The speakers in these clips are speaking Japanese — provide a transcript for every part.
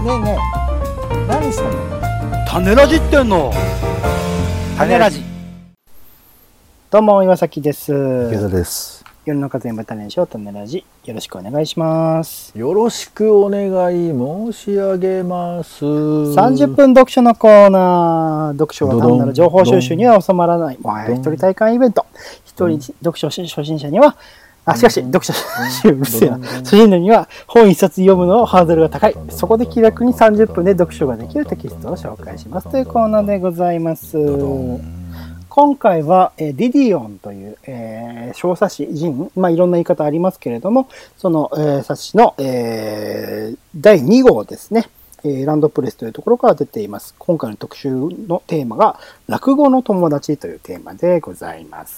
えねえ、何してんの？ 種ラジってんの。 種ラジ。どうも岩崎です。 池田です。 夜の風に豚年賞種ラジ、よろしくお願いします。 よろしくお願い申し上げます。 30分読書のコーナー。読書は単なる情報収集には収まらない。もはや一人体感イベント。一人読書初心者には、しかし、読書初心者には本一冊読むのハードルが高い。そこで気楽に30分で読書ができるテキストを紹介しますというコーナーでございます。今回はディディオンという、小冊子人、いろんな言い方ありますけれども、その、冊子の、第2号ですね。ランドプレスというところから出ています。今回の特集のテーマが落語の友達というテーマでございます。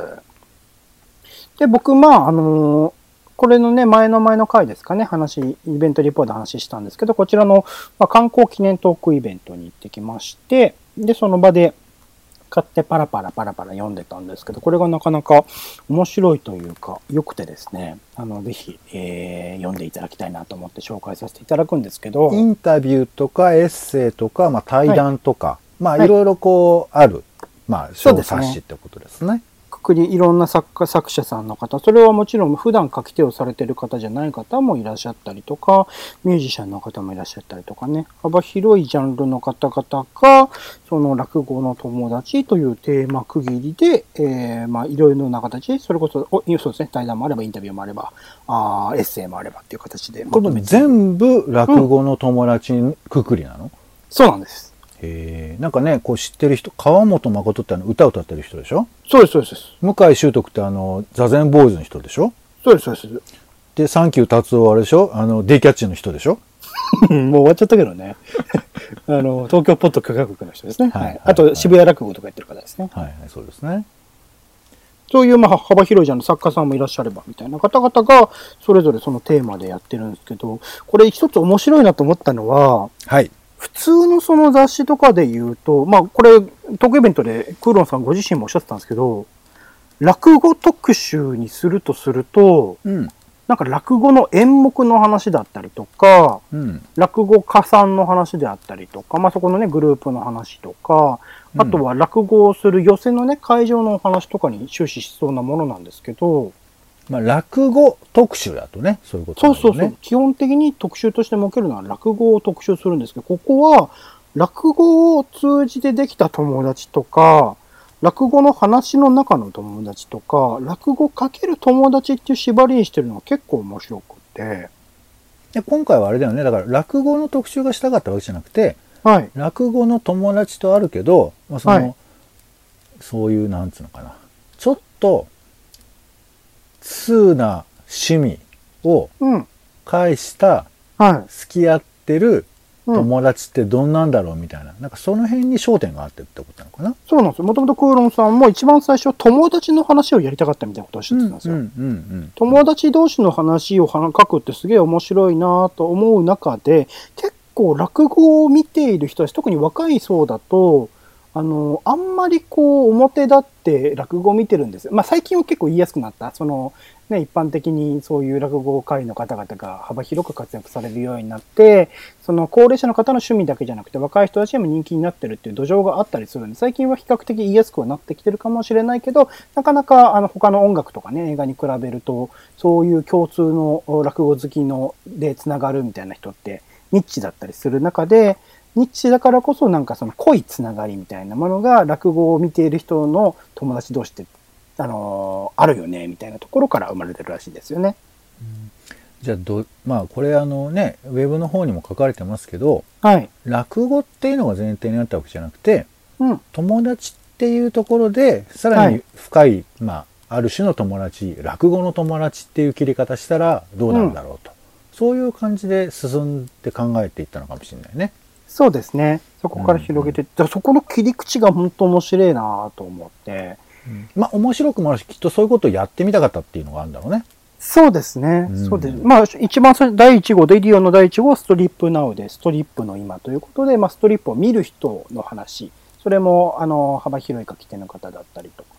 で、僕、これのね、前の回ですかね、イベントリポートで話したんですけど、こちらの、観光記念トークイベントに行ってきまして、で、その場で買ってパラパラ読んでたんですけど、これがなかなか面白いというか、良くてですね、ぜひ、読んでいただきたいなと思って紹介させていただくんですけど、 インタビューとかエッセイとか、対談とか、いろいろこう、ある、小冊子ってことですね。 いろんな作者さんの方、それはもちろん普段書き手をされている方じゃない方もいらっしゃったりとか、ミュージシャンの方もいらっしゃったりとかね、幅広いジャンルの方々が、その落語の友達というテーマ区切りで、いろいろな形、それこそ、そうですね、対談もあれば、インタビューもあれば、エッセイもあればっていう形でこれ全部落語の友達くくりなの？ そうなんです。 なんかね、こう知ってる人、川本誠って歌を歌ってる人でしょ？ そうです、そうです。 向井秀徳って座禅ボーイズの人でしょ？ そうです、そうです。 で、サンキュー達夫はあれでしょ？デイキャッチの人でしょ？ もう終わっちゃったけどね。東京ポッド許可局の人ですね。はい。あと、渋谷落語とかやってる方ですね。 はい、そうですね。 そういう幅広いジャンル作家さんもいらっしゃればみたいな方々がそれぞれそのテーマでやってるんですけど、これ一つ面白いなと思ったのは、 はい。 普通のその雑誌とかで言うと、これトークイベントでクーロンさんご自身もおっしゃってたんですけど、落語特集にすると、なんか落語の演目の話だったりとか、落語家さんの話であったりとか、そこのね、グループの話とか、あとは落語をする寄席のね、会場のお話とかに終始しそうなものなんですけど、 落語特集だとね、そういうことだね。 そう。基本的に特集として設けるのは落語を特集するんですけど、ここは落語を通じてできた友達とか、落語の話の中の友達とか、落語かける友達っていう縛りにしてるのが結構面白くて。 で今回はあれだよね、だから落語の特集がしたかったわけじゃなくて、 はい。 落語の友達とあるけど、そういう、なんつうのかな。ちょっと、通な趣味を介した付き合ってる友達ってどんなんだろうみたいな、なんかその辺に焦点があってってことなのかな。 そうなんですよ。もともとクーロンさんも一番最初友達の話をやりたかったみたいなことをおっしゃってたんですよ。友達同士の話を書くってすげえ面白いなと思う中で、結構落語を見ている人たち、特に若い層だと、あんまりこう表立って落語を見てるんですよ。最近は結構言いやすくなった。一般的にそういう落語会の方々が幅広く活躍されるようになって、その高齢者の方の趣味だけじゃなくて若い人たちにも人気になってるっていう土壌があったりするんで、最近は比較的言いやすくはなってきてるかもしれないけど、なかなか他の音楽とかね、映画に比べると、そういう共通の落語好きのでつながるみたいな人ってニッチだったりする中で、ニッチだからこそなんかその濃いつながりみたいなものが落語を見ている人の友達同士ってあるよねみたいなところから生まれてるらしいんですよね。 じゃあこれウェブの方にも書かれてますけど、 はい、 落語っていうのが前提にあったわけじゃなくて、友達っていうところでさらに深い、ある種の友達、落語の友達っていう切り方したらどうなんだろうと、そういう感じで進んで考えていったのかもしれないね。 そうですね。そこから広げて、そこの切り口が本当面白いなと思って。 面白くもあるし、きっとそういうことをやってみたかったっていうのがあるんだろうね。 そうですね。そうです。一番最初、第1号、デイリオの第1号はストリップナウで、ストリップの今ということで、ストリップを見る人の話。それも、幅広い書き手の方だったりとか。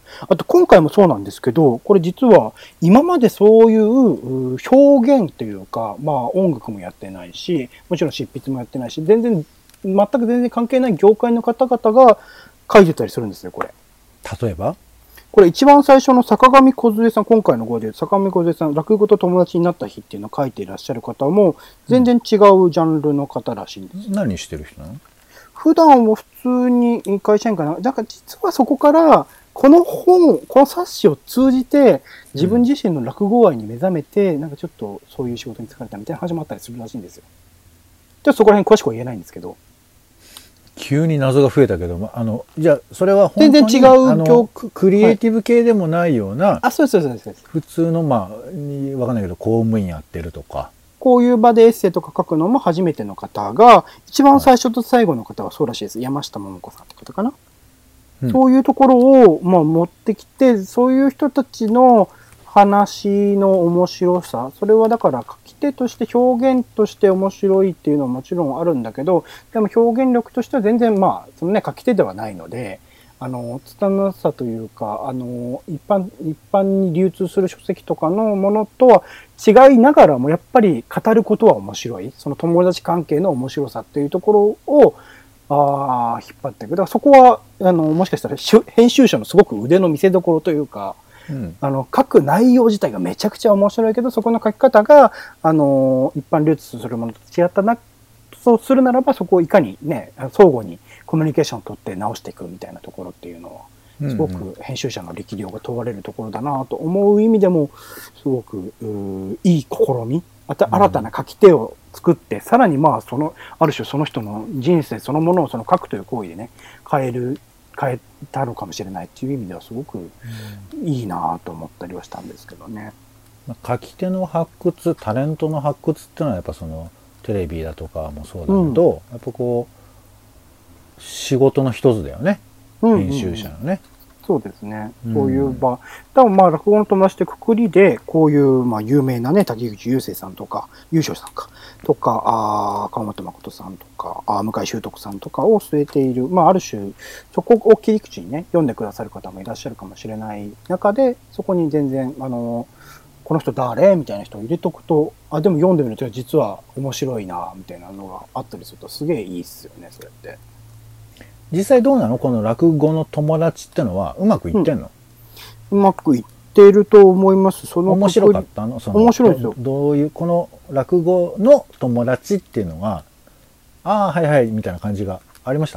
あと今回もそうなんですけど、これ実は今までそういう表現というか、まあ音楽もやってないし、もちろん執筆もやってないし、全く全然関係ない業界の方々が書いてたりするんですよ、これ。 例えばこれ一番最初の坂上梢さん、今回の号で坂上梢さん、落語と友達になった日っていうのを書いていらっしゃる方も、全然違うジャンルの方らしいんです。 何してる人なの？ 普段は普通に会社員かな。だから実はそこから、この冊子を通じて、自分自身の落語愛に目覚めて、なんかちょっとそういう仕事に疲れたみたいな話もあったりするらしいんですよ。ちょっとそこら辺詳しくは言えないんですけど。 急に謎が増えたけど、じゃあ、それは本当に全然違うクリエイティブ系でもないような、 あ、そうです。 普通の、わかんないけど、公務員やってるとか。 こういう場でエッセイとか書くのも初めての方が、一番最初と最後の方はそうらしいです。山下桃子さんって方かな。そういうところを、持ってきて、そういう人たちの話の面白さ、それはだから書き手として表現として面白いっていうのはもちろんあるんだけど、でも表現力としては全然そのね、書き手ではないので、拙さというか、一般に流通する書籍とかのものとは違いながらも、やっぱり語ることは面白い。その友達関係の面白さっていうところを、引っ張っていく。だからそこは、もしかしたら編集者のすごく腕の見せ所というか、書く内容自体がめちゃくちゃ面白いけど、そこの書き方が、一般流通するものと違ったな、そうするならば、そこをいかにね、相互にコミュニケーションを取って直していくみたいなところっていうのは、すごく編集者の力量が問われるところだなと思う意味でも、すごくいい試み、新たな書き手を作って、さらにある種その人の人生そのものをその書くという行為でね、変えたのかもしれないっていう意味ではすごくいいなと思ったりはしたんですけどね。 書き手の発掘、タレントの発掘っていうのはやっぱそのテレビだとかもそうだけど、やっぱこう仕事の一つだよね、編集者のね。 そうですね。そういう場。多分落語の友達ってくくりで、こういう有名なね、滝口雄生さんとか、優勝さんか、とか、川本誠さんとか、向井秀徳さんとかを据えている、ある種、そこを切り口にね、読んでくださる方もいらっしゃるかもしれない中で、そこに全然、この人誰みたいな人を入れとくと、でも読んでみると実は面白いな、みたいなのがあったりするとすげえいいっすよね、それって。 実際どうなの？この落語の友達ってのはうまくいってんの？ うまくいってると思います。 面白かったの？ 面白いですよ。 どういう、この落語の友達っていうのが、はいはい、みたいな感じがありました？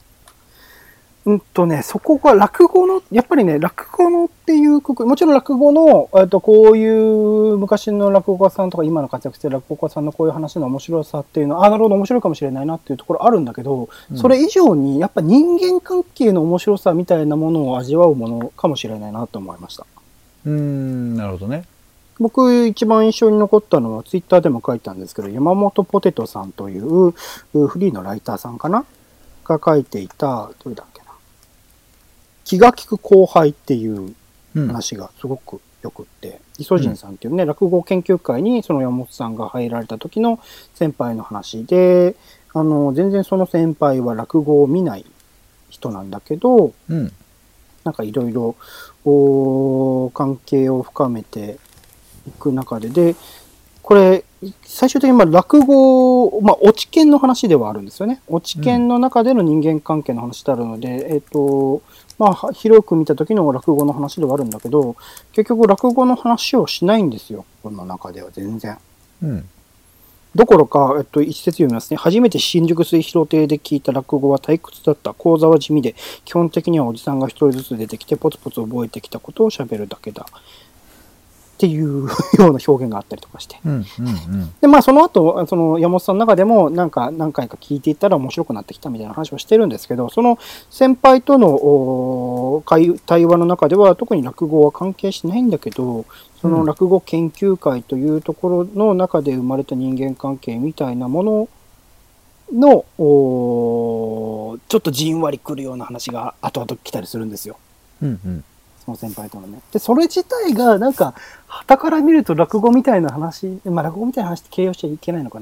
そこが落語の、やっぱりね、落語のっていうもちろん落語の、こういう昔の落語家さんとか今の活躍してる落語家さんのこういう話の面白さっていうのは、なるほど面白いかもしれないなっていうところあるんだけど、それ以上にやっぱ人間関係の面白さみたいなものを味わうものかもしれないなと思いました。 なるほどね。 僕一番印象に残ったのはツイッターでも書いたんですけど、山本ポテトさんというフリーのライターさんかなが書いていた、どれだっけな。気が利く後輩っていう話がすごくよくって、磯陣さんっていうね、落語研究会にその山本さんが入られた時の先輩の話で、全然その先輩は落語を見ない人なんだけど、なんかいろいろ関係を深めていく中で、これ、最終的に落語、落ち研の話ではあるんですよね。落ち研の中での人間関係の話であるので、広く見た時の落語の話ではあるんだけど、結局落語の話をしないんですよ。この中では全然。どころか、一節読みますね。初めて新宿末広亭で聞いた落語は退屈だった。講座は地味で、基本的にはおじさんが一人ずつ出てきて、ポツポツ覚えてきたことを喋るだけだ。っていうような表現があったりとかして。で、その後、その山本さんの中でも何回か聞いていったら面白くなってきたみたいな話をしてるんですけど、その先輩との対話の中では特に落語は関係しないんだけど、その落語研究会というところの中で生まれた人間関係みたいなものの、ちょっとじんわりくるような話が後々来たりするんですよ。その先輩とのね。で、それ自体が、なんか、傍から見ると落語みたいな話、落語みたいな話って形容しちゃいけないのかな。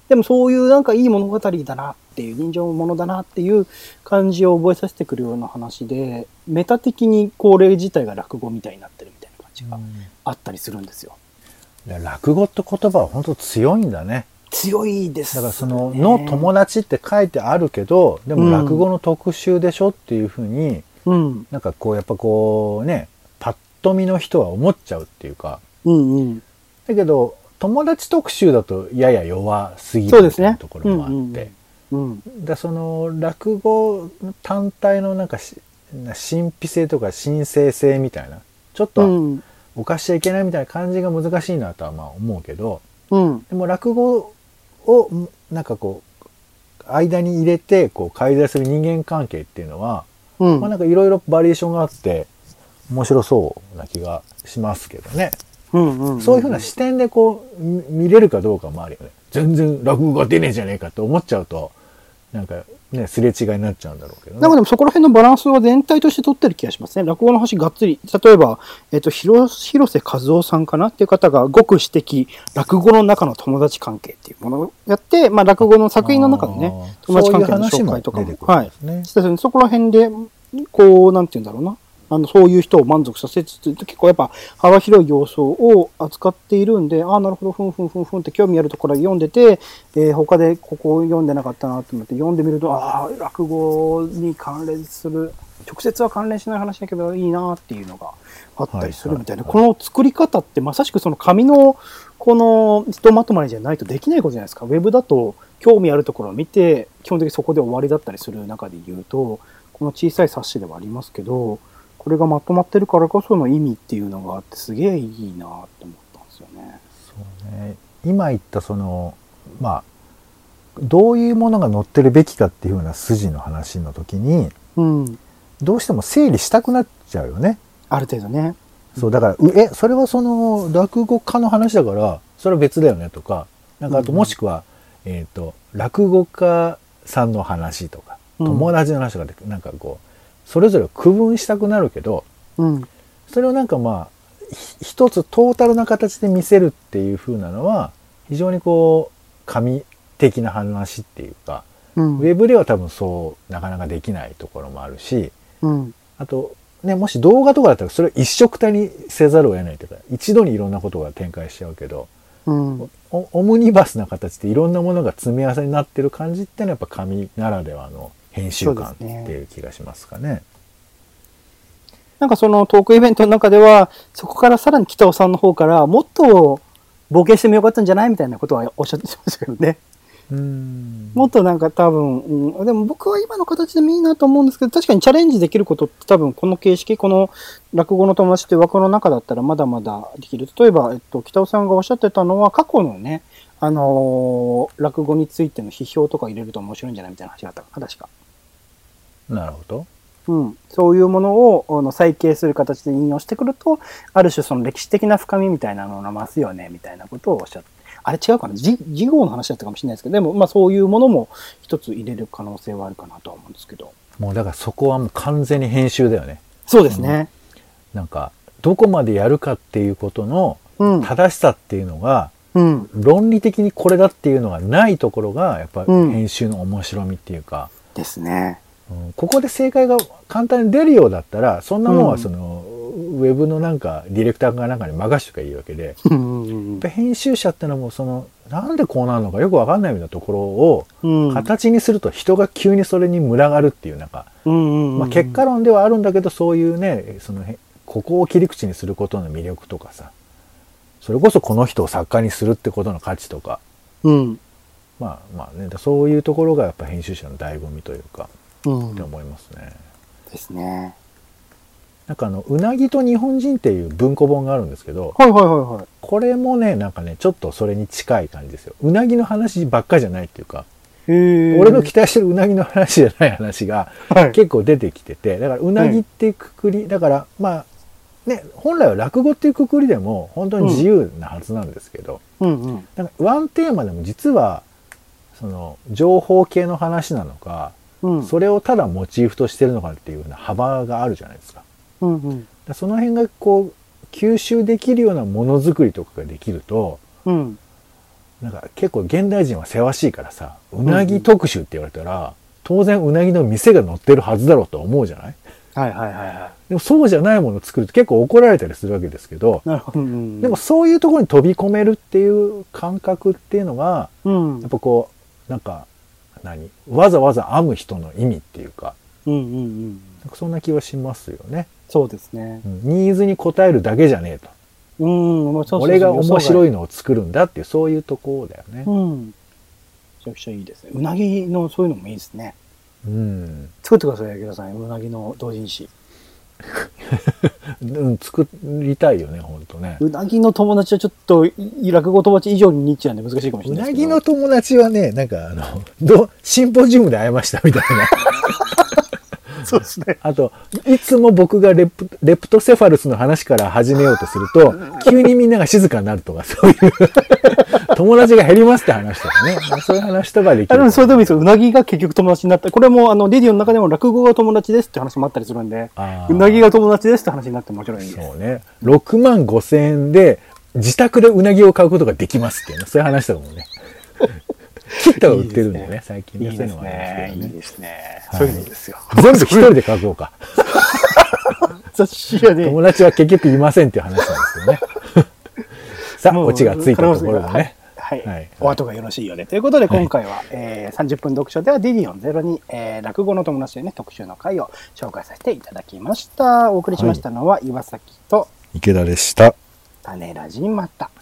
でもそういうなんかいい物語だなっていう、人情ものだなっていう感じを覚えさせてくるような話で、メタ的にこれ自体が落語みたいになってるみたいな感じがあったりするんですよ。 落語って言葉は本当強いんだね。 強いです、 ね。だからその、の友達って書いてあるけど、でも落語の特集でしょっていうふうに、なんかこうやっぱこうね、パッと見の人は思っちゃうっていうか。だけど、友達特集だとやや弱すぎるみたいなところもあって。でその落語単体のなんか神秘性とか神聖性みたいな、ちょっと犯しちゃいけないみたいな感じが難しいなとはまあ思うけど、でも落語をなんかこう間に入れてこう介在する人間関係っていうのは、まあなんかいろいろバリエーションがあって面白そうな気がしますけどね。そういうふうな視点でこう見れるかどうかもあるよね。全然落語が出ねえじゃねえかって思っちゃうとなんかねすれ違いになっちゃうんだろうけどね。 なんかでもそこら辺のバランスは全体として取ってる気がしますね。落語の話がっつり、例えば広瀬和夫さんかなっていう方がごく私的落語の中の友達関係っていうものをやって、まあ落語の作品の中のね友達関係の紹介とかも、はい、そこら辺でこうなんていうんだろうな。そういう人を満足させつつ、結構やっぱ幅広い要素を扱っているんで、なるほど、ふんふんふんふんって興味あるところ読んでて、他でここ読んでなかったなと思って読んでみると、落語に関連する、直接は関連しない話だけどいいなっていうのがあったりするみたいな、この作り方ってまさしくその紙のこのひとまとまりじゃないとできないことじゃないですか。ウェブだと興味あるところを見て、基本的にそこで終わりだったりする中で言うと、この小さい冊子ではありますけど、これがまとまってるからこその意味っていうのがあってすげえいいなって思ったんですよね。 そうね。今言ったそのまあどういうものが載ってるべきかっていうような筋の話の時に、どうしても整理したくなっちゃうよね。 ある程度ね。 そうだからそれはその落語家の話だからそれは別だよねとか、なんかあともしくは落語家さんの話とか友達の話とかでなんかこうそれぞれ区分したくなるけど、それをなんかまあ一つトータルな形で見せるっていう風なのは非常にこう紙的な話っていうか、ウェブでは多分そうなかなかできないところもあるし、あとねもし動画とかだったらそれを一色体にせざるを得ないというか一度にいろんなことが展開しちゃうけど、オムニバスな形でいろんなものが積み合わせになってる感じってのはやっぱ紙ならではの編集感っていう気がしますかね。 なんかそのトークイベントの中では、そこからさらに北尾さんの方から、もっと冒険してもよかったんじゃないみたいなことはおっしゃってましたけどね。もっとなんか多分、でも僕は今の形でもいいなと思うんですけど、確かにチャレンジできることって多分この形式、この落語の友達っていう枠の中だったらまだまだできる。例えば、北尾さんがおっしゃってたのは、過去のね、落語についての批評とか入れると面白いんじゃないみたいな話があったかな、確か。 なるほど。 そういうものを再形する形で引用してくると、ある種その歴史的な深みみたいなのが増すよねみたいなことをおっしゃって、あれ違うかな、次号の話だったかもしれないですけど、でもまあそういうものも一つ入れる可能性はあるかなとは思うんですけど。 もうだからそこはもう完全に編集だよね。 そうですね。 なんかどこまでやるかっていうことの正しさっていうのが、論理的にこれだっていうのがないところがやっぱ編集の面白みっていうか。 ですね。 ここで正解が簡単に出るようだったらそんなもんはその、ウェブのなんかディレクターかなんかに任しとかいいわけで、やっぱ編集者ってのはもうそのなんでこうなるのかよくわかんないみたいなところを形にすると人が急にそれに群がるっていうなんか、まあ結果論ではあるんだけどそういうねそのここを切り口にすることの魅力とかさ、それこそこの人を作家にするってことの価値とか、まあねそういうところがやっぱ編集者の醍醐味というか。って思いますね。 ですね。 なんかうなぎと日本人っていう文庫本があるんですけど、これもねなんかねちょっとそれに近い感じですよ。うなぎの話ばっかじゃないっていうか、俺の期待してるうなぎの話じゃない話が結構出てきてて、だからうなぎっていうくくり、だからまあね本来は落語っていうくくりでも本当に自由なはずなんですけど、なんかワンテーマでも実はその情報系の話なのか。それをただモチーフとしてるのかっていうような幅があるじゃないですか。その辺がこう吸収できるようなものづくりとかができると、 なんか結構現代人はせわしいからさ、うなぎ特集って言われたら、当然うなぎの店が載ってるはずだろうと思うじゃない？ はいはいはいはい。 でもそうじゃないものを作ると結構怒られたりするわけですけど、 なるほど。 でもそういうところに飛び込めるっていう感覚っていうのが、やっぱこう、なんか、わざわざ編む人の意味っていうか、なんかそんな気はしますよね。 そうですね。 ニーズに応えるだけじゃねえと。俺が面白いのを作るんだっていう、そういうところだよね。 めちゃくちゃいいですね。うなぎのそういうのもいいですね。作ってください、柳田さん。うなぎの同人誌。 作りたいよね、ほんとね。 うなぎの友達はちょっと、落語友達以上にニッチなんで難しいかもしれないですけど。 うなぎの友達はね、なんかシンポジウムで会いましたみたいな。 そうですね。 あと、いつも僕がレプトセファルスの話から始めようとすると、急にみんなが静かになるとか、そういう友達が減りますって話とかね。そういう話とかできる。 それでもいいですよ。うなぎが結局友達になった。これもレディオの中でも落語が友達ですって話もあったりするんで、うなぎが友達ですって話になってもちろんいいです。 そうね。6万5千円で自宅でうなぎを買うことができますっていうね。そういう話とかもね。キットが売ってるんでね、最近ね。 いいですね。いいですね。そういうのいいですよ。 全部一人で書こうか。 雑誌やね。 友達は結局いませんっていう話なんですよね。さあ、オチがついたところでね。 はい。お後がよろしいようで。ということで、今回は30分読書ではディディオン02、落語の友達でね、特集の回を紹介させていただきました。お送りしましたのは岩崎と池田でした。 種ラジまた。